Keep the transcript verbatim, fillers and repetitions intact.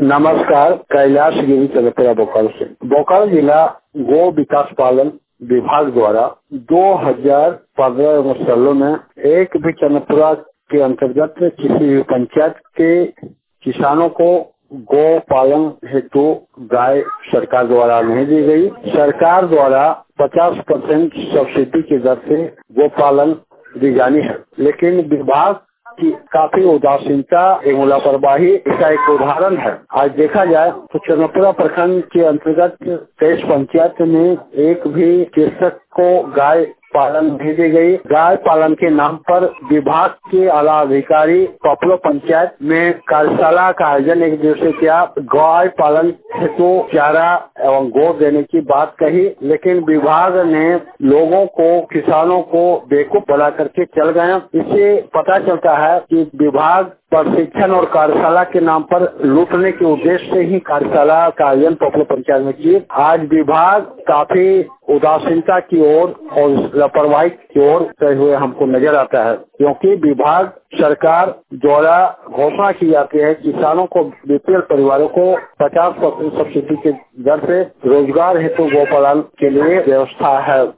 नमस्कार, कैलाश गिरी चंद्रपुरा बोकारो से। बोकारो जिला गो विकास पालन विभाग द्वारा दो हज़ार पंद्रह सोलह में एक भी चंद्रपुरा के अंतर्गत किसी भी पंचायत के किसानों को गो पालन हेतु गाय सरकार द्वारा नहीं दी गई। सरकार द्वारा पचास परसेंट सब्सिडी की दर से गो पालन दी जानी है, लेकिन विभाग की काफी उदासीनता एवं लापरवाही इसका एक उदाहरण है। आज देखा जाए तो चंद्रपुरा प्रखंड के अंतर्गत तेईस पंचायत में एक भी कृषक को गाय पालन नहीं दी गई। गाय पालन के नाम पर विभाग के आला अधिकारी पपलो पंचायत में कार्यशाला का आयोजन एक दिवसीय किया। गाय पालन हेतु चारा एवं गोद देने की बात कही, लेकिन विभाग ने लोगों को, किसानों को बेवकूफ बना करके चल गए। इससे पता चलता है कि विभाग प्रशिक्षण और कार्यशाला के नाम पर लूटने के उद्देश्य से ही कार्यशाला का आयोजन पपलो पंचायत में किए। आज विभाग काफी उदासीनता की ओर और लापरवाही की ओर होते हुए हमको नजर आता है, क्योंकि विभाग सरकार द्वारा घोषणा की जाती है किसानों को, बीपीएल परिवारों को पचास परसेंट सब्सिडी के दर से रोजगार हेतु गोपालन के लिए व्यवस्था है।